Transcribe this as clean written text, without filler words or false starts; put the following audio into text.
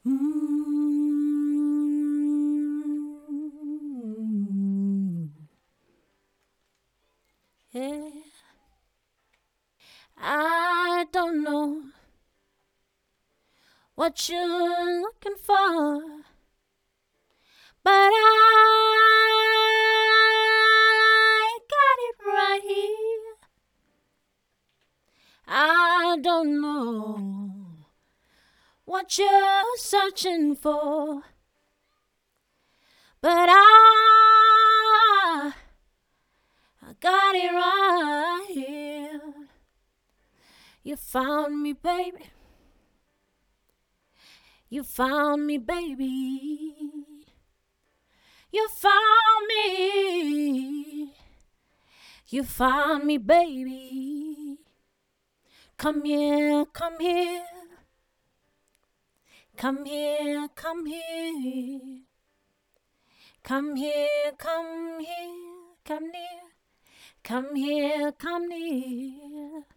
Mm. Yeah. I don't know what you're looking for, but I got it right here. I don't know what you're searching for, but I got it right here. You found me, baby. You found me, baby. You found me. You found me, baby. Come here, come here. Come here, come here. Come here, come here. Come near. Come here, come near.